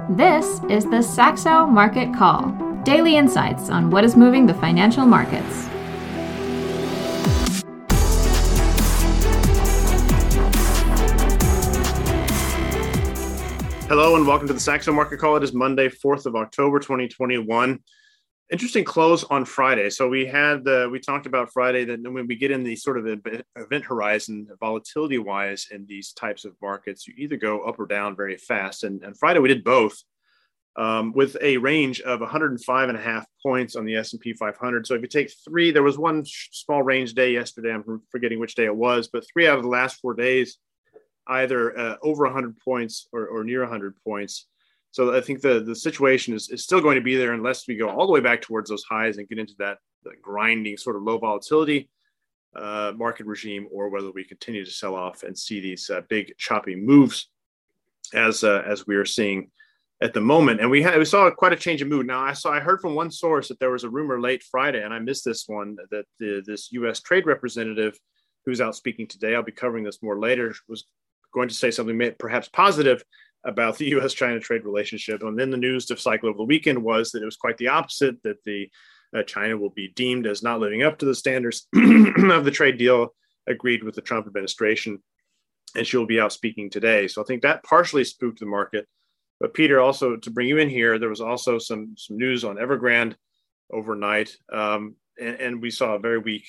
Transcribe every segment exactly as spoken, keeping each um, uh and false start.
This is the Saxo Market Call, daily insights on what is moving the financial markets. Hello and welcome to the Saxo Market Call. It is Monday, fourth of October, twenty twenty-one. Interesting close on Friday. So we had, uh, we talked about Friday that when we get in the sort of event horizon, volatility-wise in these types of markets, you either go up or down very fast. And, and Friday we did both um, with a range of one hundred five and a half points on the S and P five hundred. So if you take three, there was one small range day yesterday. I'm forgetting which day it was, but three out of the last four days, either uh, over one hundred points or, or near one hundred points. So I think the, the situation is, is still going to be there unless we go all the way back towards those highs and get into that, that grinding sort of low volatility uh, market regime, or whether we continue to sell off and see these uh, big choppy moves as uh, as we are seeing at the moment. And we had we saw quite a change of mood. Now I saw I heard from one source that there was a rumor late Friday, and I missed this one, that the, this U S trade representative who's out speaking today, I'll be covering this more later, was going to say something perhaps positive about the U S China trade relationship. And then the news to cycle over the weekend was that it was quite the opposite, that the uh, China will be deemed as not living up to the standards of the trade deal agreed with the Trump administration. And she'll be out speaking today. So I think that partially spooked the market. But Peter, also to bring you in here, there was also some, some news on Evergrande overnight. Um, and, and we saw a very weak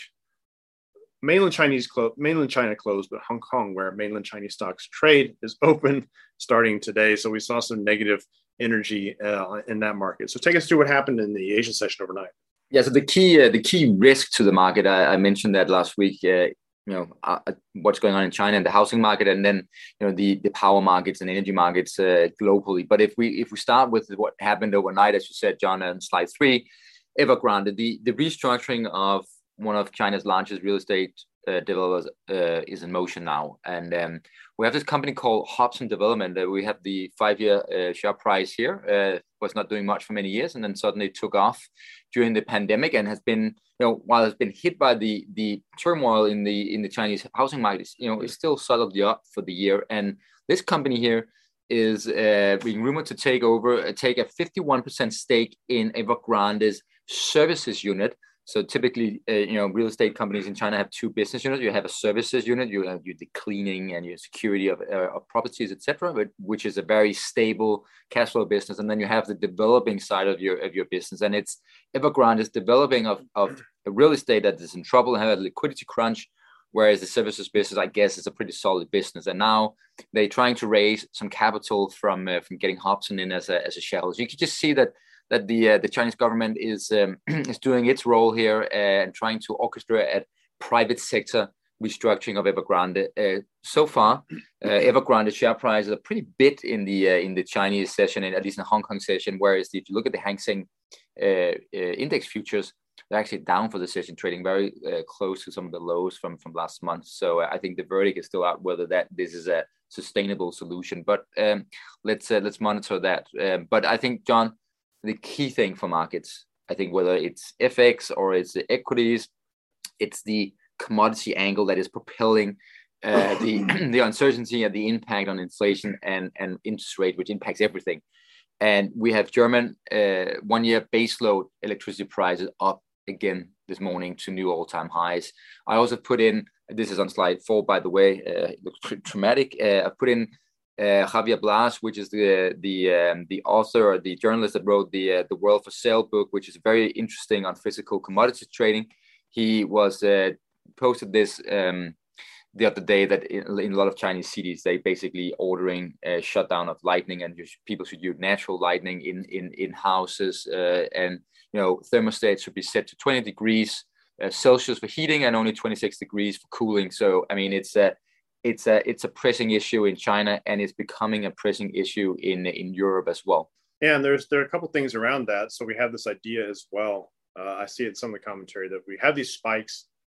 Mainland Chinese clo- mainland China closed, but Hong Kong, where mainland Chinese stocks trade, is open starting today. So we saw some negative energy uh, in that market. So take us through what happened in the Asian session overnight. Yeah, so the key uh, the key risk to the market, I, I mentioned that last week. Uh, you know uh, what's going on in China and the housing market, and then you know the the power markets and energy markets uh, globally. But if we if we start with what happened overnight, as you said, John, on slide three, Evergrande, the the restructuring of one of China's largest real estate uh, developers uh, is in motion now. And um, we have this company called Hobson Development. Uh, we have the five-year uh, share price here. Uh, was not doing much for many years, and then suddenly took off during the pandemic, and has been, you know, while it's been hit by the the turmoil in the in the Chinese housing market, you know, it's still solidly up for the year. And this company here is uh, being rumored to take over, uh, take a fifty-one percent stake in Evergrande's services unit. So typically, uh, you know, real estate companies in China have two business units. You have a services unit, you have your the cleaning and your security of, uh, of properties, et cetera, but which is a very stable cash flow business. And then you have the developing side of your of your business. And it's Evergrande is developing of, of a real estate that is in trouble and have a liquidity crunch, whereas the services business, I guess, is a pretty solid business. And now they're trying to raise some capital from uh, from getting Hobson in as a as a shareholder. So you can just see that. that the uh, the Chinese government is um, is doing its role here and trying to orchestrate a private sector restructuring of Evergrande. Uh, so far, uh, Evergrande share price is a pretty bit in the uh, in the Chinese session, and at least in the Hong Kong session. Whereas if you look at the Hang Seng uh, uh, index futures, they're actually down for the session, trading very uh, close to some of the lows from from last month. So uh, I think the verdict is still out whether that this is a sustainable solution. But um, let's uh, let's monitor that. Um, but I think, John, the key thing for markets, I think, whether it's F X or it's the equities, it's the commodity angle that is propelling uh, the the uncertainty and the impact on inflation and, and interest rate, which impacts everything. And we have German uh, one-year baseload electricity prices up again this morning to new all-time highs. I also put in, this is on slide four, by the way, uh, it looks pretty traumatic. Uh, I put in Uh, Javier Blas, which is the the um, the author or the journalist that wrote the uh, the World for Sale book, which is very interesting on physical commodity trading. He was uh, posted this um, the other day that in, in a lot of Chinese cities they basically ordering a shutdown of lightning, and people should use natural lightning in in in houses, uh, and you know thermostats should be set to twenty degrees uh, Celsius for heating and only twenty-six degrees for cooling. So I mean it's a uh, It's a it's a pressing issue in China, and it's becoming a pressing issue in in Europe as well. Yeah, and there's there are a couple things around that. So we have this idea as well. Uh, I see it in some of the commentary that we have these spikes,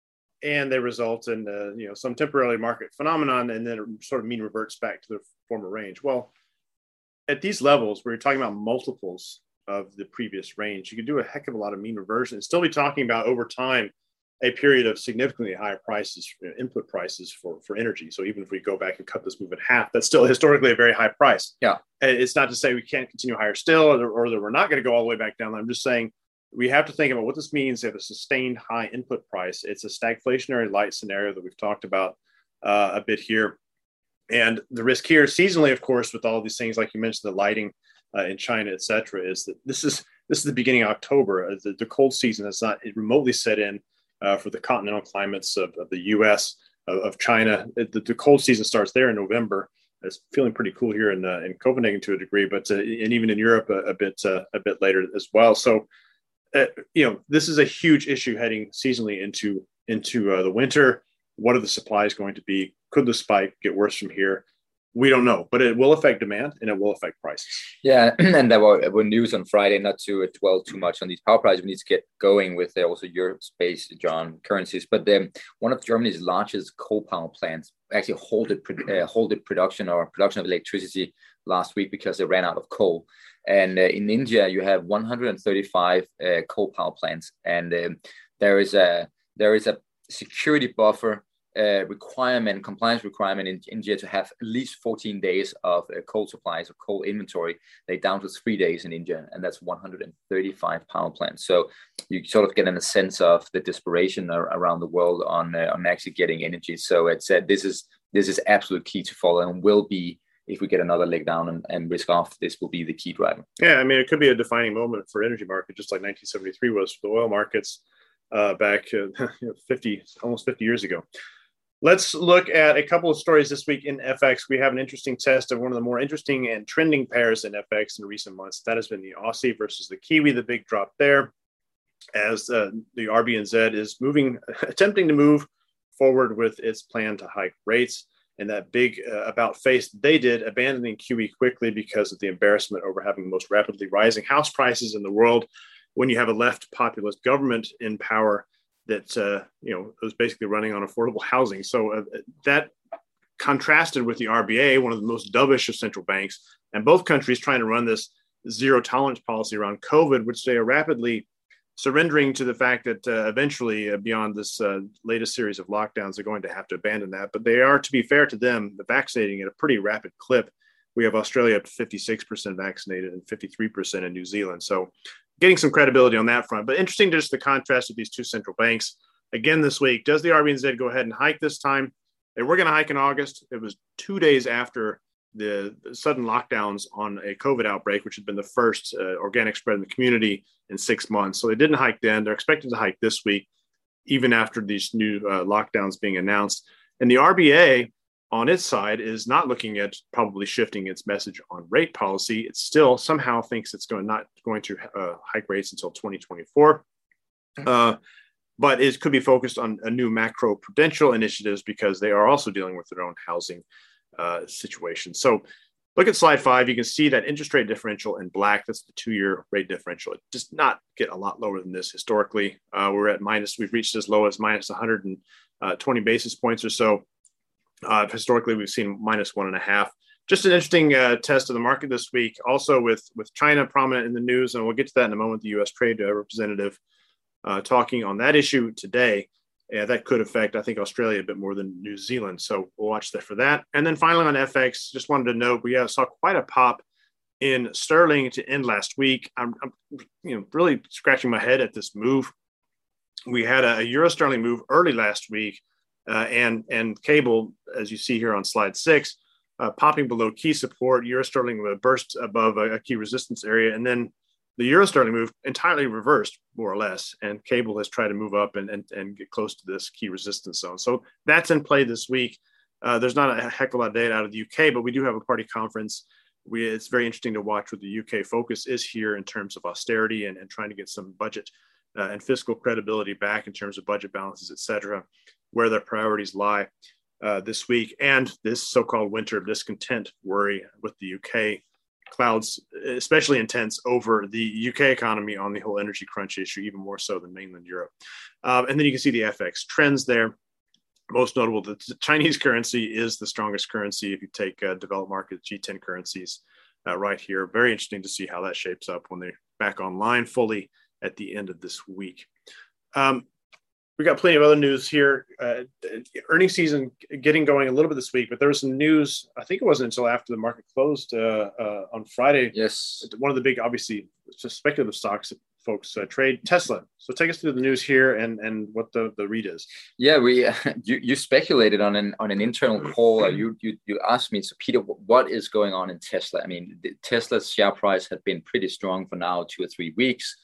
and they result in uh, you know some temporary market phenomenon, and then it sort of mean reverts back to the former range. Well, at these levels, where you're talking about multiples of the previous range, you can do a heck of a lot of mean reversion and still be talking about over time a period of significantly higher prices, input prices for, for energy. So even if we go back and cut this move in half, that's still historically a very high price. Yeah. It's not to say we can't continue higher still, or, or that we're not going to go all the way back down. I'm just saying we have to think about what this means if a sustained high input price. It's a stagflationary light scenario that we've talked about uh, a bit here. And the risk here seasonally, of course, with all these things, like you mentioned, the lighting uh, in China, et cetera, is that this is this is the beginning of October. Uh, the, the cold season has not remotely set in uh, for the continental climates of, of the U S, of, of China. It, the, the cold season starts there in November. It's feeling pretty cool here in uh, in Copenhagen to a degree, but uh, and even in Europe a, a bit uh, a bit later as well. So, uh, you know, this is a huge issue heading seasonally into into uh, the winter. What are the supplies going to be? Could the spike get worse from here? We don't know, but it will affect demand and it will affect prices. Yeah, and there were, were news on Friday, not to dwell too much on these power prices. We need to get going with uh, also Europe-based, John, currencies. But um, one of Germany's largest coal power plants actually halted, uh, halted production or production of electricity last week because they ran out of coal. And uh, in India, you have one hundred thirty-five uh, coal power plants, and um, there is a there is a security buffer Uh, requirement, compliance requirement in India to have at least fourteen days of uh, coal supplies or coal inventory. They're down to three days in India, and that's one hundred thirty-five power plants. So you sort of get in a sense of the desperation ar- around the world on uh, on actually getting energy. So it's uh, this is this is absolute key to follow, and will be, if we get another leg down and, and risk off, this will be the key driver. Yeah, I mean, it could be a defining moment for energy market, just like nineteen seventy-three was for the oil markets uh, back uh, fifty, almost fifty years ago. Let's look at a couple of stories this week in F X. We have an interesting test of one of the more interesting and trending pairs in F X in recent months. That has been the Aussie versus the Kiwi, the big drop there, as uh, the R B N Z is moving, attempting to move forward with its plan to hike rates. And that big uh, about face they did, abandoning Q E quickly because of the embarrassment over having the most rapidly rising house prices in the world. When you have a left populist government in power that, uh, you know, was basically running on affordable housing. So uh, that contrasted with the R B A, one of the most dovish of central banks, and both countries trying to run this zero tolerance policy around COVID, which they are rapidly surrendering to the fact that uh, eventually, uh, beyond this uh, latest series of lockdowns, they're going to have to abandon that. But they are, to be fair to them, vaccinating at a pretty rapid clip. We have Australia up to fifty-six percent vaccinated and fifty-three percent in New Zealand. So getting some credibility on that front. But interesting just the contrast of these two central banks. Again this week, does the R B N Z go ahead and hike this time? They were going to hike in August. It was two days after the sudden lockdowns on a COVID outbreak, which had been the first uh, organic spread in the community in six months. So they didn't hike then. They're expected to hike this week, even after these new uh, lockdowns being announced. And the R B A on its side is not looking at probably shifting its message on rate policy. It still somehow thinks it's going not going to uh, hike rates until twenty twenty-four. Uh, but it could be focused on a new macro prudential initiatives because they are also dealing with their own housing uh, situation. So look at slide five. You can see that interest rate differential in black. That's the two-year rate differential. It does not get a lot lower than this historically. Uh, we're at minus, we've reached as low as minus one hundred twenty basis points or so. Uh, historically, we've seen minus one and a half. Just an interesting uh, test of the market this week. Also with, with China prominent in the news, and we'll get to that in a moment, the U S Trade uh, Representative uh, talking on that issue today. Yeah, that could affect, I think, Australia a bit more than New Zealand. So we'll watch that for that. And then finally on F X, just wanted to note, we uh, saw quite a pop in sterling to end last week. I'm, I'm you know, really scratching my head at this move. We had a, a euro sterling move early last week. Uh, and and cable, as you see here on slide six, uh, popping below key support, euro sterling burst above a, a key resistance area, and then the euro sterling move entirely reversed, more or less, and cable has tried to move up and, and, and get close to this key resistance zone. So that's in play this week. Uh, there's not a heck of a lot of data out of the U K, but we do have a party conference. We, it's very interesting to watch what the U K focus is here in terms of austerity and, and trying to get some budget uh, and fiscal credibility back in terms of budget balances, et cetera, where their priorities lie uh, this week. And this so-called winter of discontent worry with the U K clouds, especially intense over the U K economy on the whole energy crunch issue, even more so than mainland Europe. Um, and then you can see the F X trends there. Most notable, the Chinese currency is the strongest currency if you take uh, developed market G ten currencies uh, right here. Very interesting to see how that shapes up when they're back online fully at the end of this week. Um, we got plenty of other news here. Uh, earnings season getting going a little bit this week, but there was some news. I think it wasn't until after the market closed uh, uh, on Friday. Yes. One of the big, obviously, speculative stocks that folks uh, trade, Tesla. So take us through the news here and, and what the, the read is. Yeah, we uh, you, you speculated on an on an internal call. Uh, you you you asked me, so Peter, what is going on in Tesla? I mean, the, Tesla's share price had been pretty strong for now two or three weeks,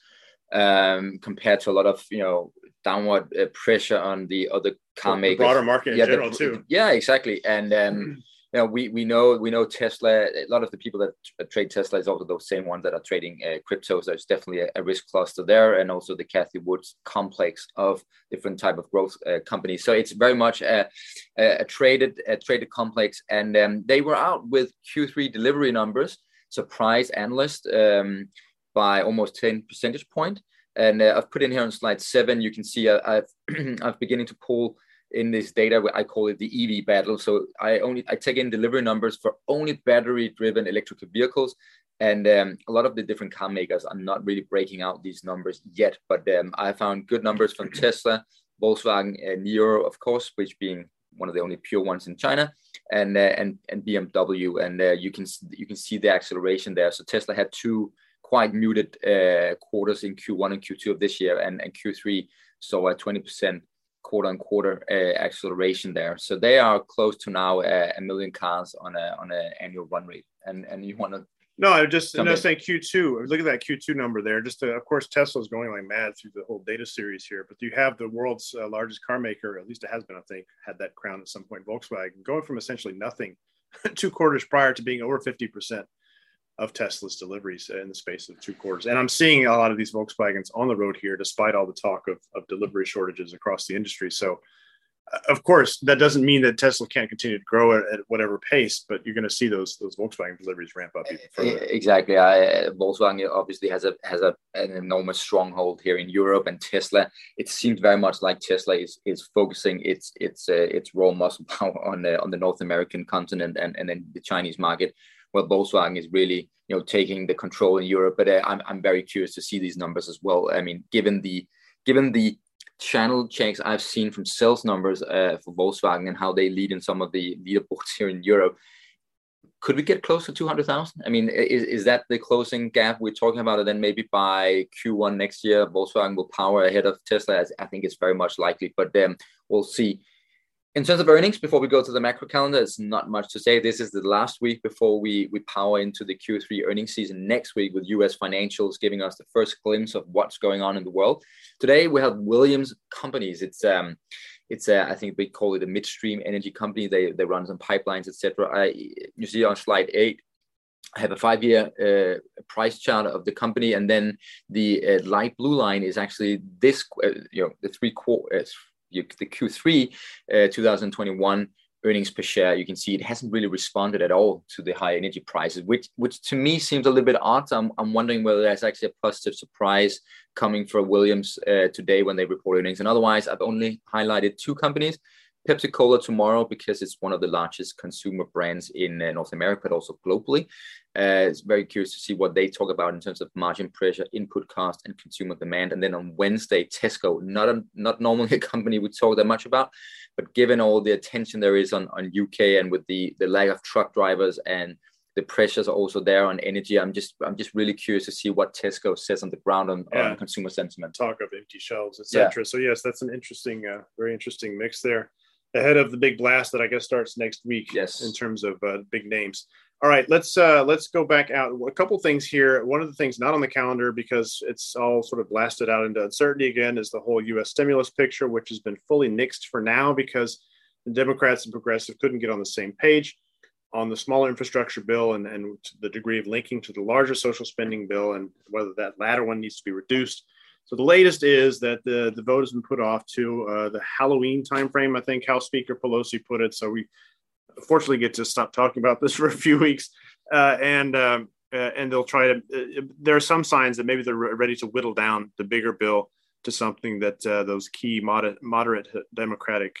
um, compared to a lot of you know. downward uh, pressure on the other car the makers, broader market in yeah, general the, too. Yeah, exactly. And um, you know, we we know we know Tesla. A lot of the people that t- trade Tesla is also those same ones that are trading uh, crypto. So there's definitely a, a risk cluster there, and also the Cathie Woods complex of different type of growth uh, companies. So it's very much a, a, a traded a traded complex. And um, they were out with Q three delivery numbers, surprised analysts um, by almost ten percentage point. And uh, I've put in here on slide seven, you can see uh, I've I've beginning to pull in this data. I call it the E V battle. So I only I take in delivery numbers for only battery-driven electric vehicles, and um, a lot of the different car makers are not really breaking out these numbers yet. But um, I found good numbers from Tesla, Volkswagen, and Niro, of course, which being one of the only pure ones in China, and uh, and and B M W, and uh, you can you can see the acceleration there. So Tesla had two quite muted uh, quarters in Q one and Q two of this year, and, and Q three saw a twenty percent quarter on quarter uh, acceleration there. So they are close to now uh, a million cars on a on an annual run rate. And and you want to? No, I just no, saying Q two. Look at that Q two number there. Just to, of course, Tesla's going like mad through the whole data series here. But you have the world's uh, largest car maker, at least it has been, I think, had that crown at some point, Volkswagen, going from essentially nothing two quarters prior to being over fifty percent of Tesla's deliveries in the space of two quarters. And I'm seeing a lot of these Volkswagens on the road here, despite all the talk of, of delivery shortages across the industry. So, uh, of course, that doesn't mean that Tesla can't continue to grow at, at whatever pace, but you're going to see those those Volkswagen deliveries ramp up even further. Exactly. I, Volkswagen obviously has a has a an enormous stronghold here in Europe, and Tesla. It seems very much like Tesla is is focusing its its uh, its raw muscle power on the on the North American continent and and then the Chinese market. Well, Volkswagen is really, you know, taking the control in Europe, but uh, I'm I'm very curious to see these numbers as well. I mean, given the given the channel checks I've seen from sales numbers uh, for Volkswagen and how they lead in some of the leaderboards here in Europe, could we get close to two hundred thousand? I mean, is is that the closing gap we're talking about? And then maybe by Q one next year, Volkswagen will power ahead of Tesla. I think it's very much likely, but um, we'll see. In terms of earnings, before we go to the macro calendar, it's not much to say. This is the last week before we, we power into the Q three earnings season next week, with U S financials giving us the first glimpse of what's going on in the world. Today, we have Williams Companies. It's um, it's a, I think we call it a midstream energy company. They they run some pipelines, et cetera. You see on slide eight, I have a five-year uh, price chart of the company, and then the uh, light blue line is actually this, uh, you know, the three quarters. The Q three uh, twenty twenty-one earnings per share, you can see it hasn't really responded at all to the high energy prices, which which to me seems a little bit odd. I'm, I'm wondering whether there's actually a positive surprise coming for Williams uh, today when they report earnings. And otherwise, I've only highlighted two companies. Pepsi-Cola tomorrow, because it's one of the largest consumer brands in uh, North America, but also globally. Uh, it's very curious to see what they talk about in terms of margin pressure, input cost, and consumer demand. And then on Wednesday, Tesco, not a, not normally a company we talk that much about, but given all the attention there is on, on U K and with the, the lack of truck drivers and the pressures are also there on energy, I'm just I'm just really curious to see what Tesco says on the ground on, yeah. on consumer sentiment. Talk of empty shelves, et cetera. Yeah. So yes, that's an interesting, uh, very interesting mix there. Ahead of the big blast that I guess starts next week. Yes. In terms of uh, big names. All right, let's uh, let's go back out. A couple things here. One of the things not on the calendar, because it's all sort of blasted out into uncertainty again, is the whole U S stimulus picture, which has been fully nixed for now because the Democrats and progressive couldn't get on the same page on the smaller infrastructure bill and, and the degree of linking to the larger social spending bill, and whether that latter one needs to be reduced. So the latest is that the, the vote has been put off to uh, the Halloween timeframe, I think House Speaker Pelosi put it. So we fortunately get to stop talking about this for a few weeks. Uh, and um, uh, and they'll try to, uh, there are some signs that maybe they're ready to whittle down the bigger bill to something that uh, those key moderate, moderate Democratic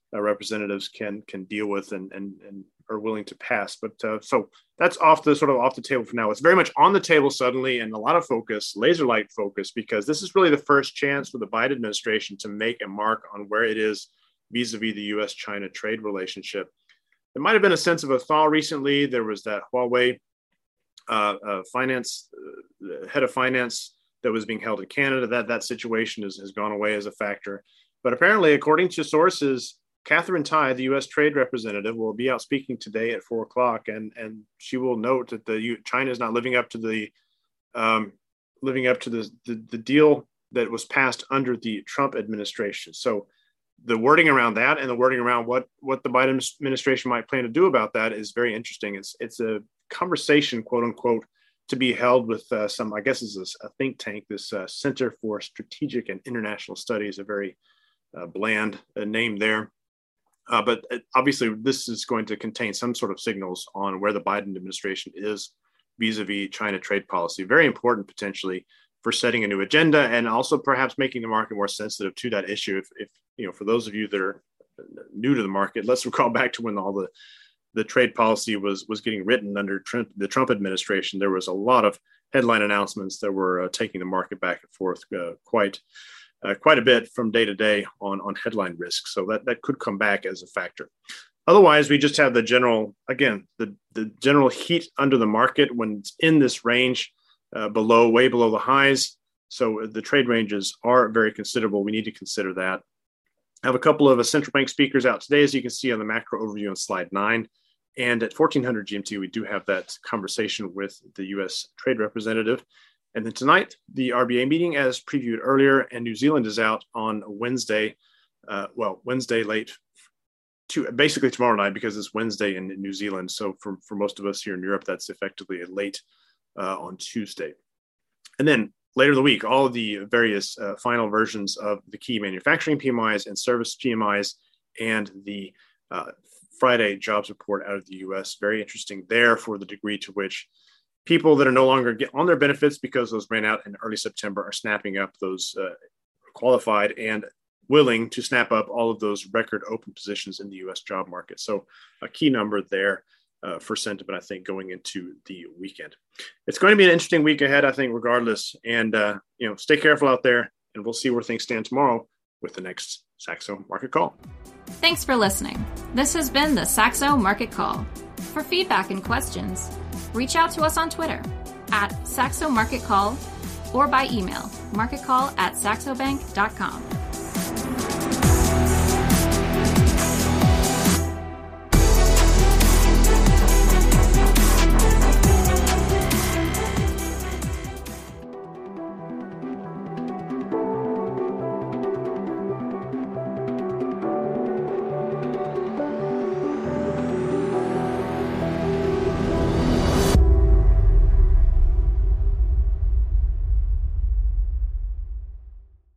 uh, representatives can can deal with and and and are willing to pass. But uh, so that's off the sort of off the table for now. It's very much on the table suddenly, and a lot of focus, laser light focus, because this is really the first chance for the Biden administration to make a mark on where it is vis-a-vis the U S China trade relationship. There might have been a sense of a thaw recently. There was that Huawei uh, uh, finance uh, head of finance that was being held in Canada. That that situation is, has gone away as a factor. But apparently, according to sources, Catherine Tai, the U S trade representative, will be out speaking today at four o'clock, and and she will note that the U, China is not living up to the um, living up to the, the the deal that was passed under the Trump administration. So the wording around that and the wording around what what the Biden administration might plan to do about that is very interesting. It's it's a conversation, quote unquote, to be held with uh, some, I guess, is a, a think tank, this uh, Center for Strategic and International Studies, a very uh, bland uh, name there. Uh, but obviously, this is going to contain some sort of signals on where the Biden administration is vis-a-vis China trade policy. Very important, potentially, for setting a new agenda and also perhaps making the market more sensitive to that issue. If, if you know, for those of you that are new to the market, let's recall back to when all the the trade policy was was getting written under Trump, the Trump administration. There was a lot of headline announcements that were uh, taking the market back and forth uh, quite. Uh, quite a bit from day to day on, on headline risk. So that, that could come back as a factor. Otherwise, we just have the general, again, the, the general heat under the market when it's in this range uh, below, way below the highs. So the trade ranges are very considerable. We need to consider that. I have a couple of uh, central bank speakers out today, as you can see on the macro overview on slide nine. And at fourteen hundred G M T, we do have that conversation with the U S trade representative. And then tonight, the R B A meeting, as previewed earlier, and New Zealand is out on Wednesday. Uh, well, Wednesday late, to basically tomorrow night, because it's Wednesday in, in New Zealand. So for, for most of us here in Europe, that's effectively late uh, on Tuesday. And then later in the week, all of the various uh, final versions of the key manufacturing P M Is and service P M Is and the uh, Friday jobs report out of the U S. Very interesting there for the degree to which people that are no longer get on their benefits because those ran out in early September are snapping up those uh, qualified and willing to snap up all of those record open positions in the U S job market. So a key number there uh, for sentiment, I think, going into the weekend. It's going to be an interesting week ahead, I think, regardless. And, uh, you know, stay careful out there, and we'll see where things stand tomorrow with the next Saxo Market Call. Thanks for listening. This has been the Saxo Market Call. For feedback and questions, reach out to us on Twitter at Saxo Market Call or by email marketcall at saxobank dot com.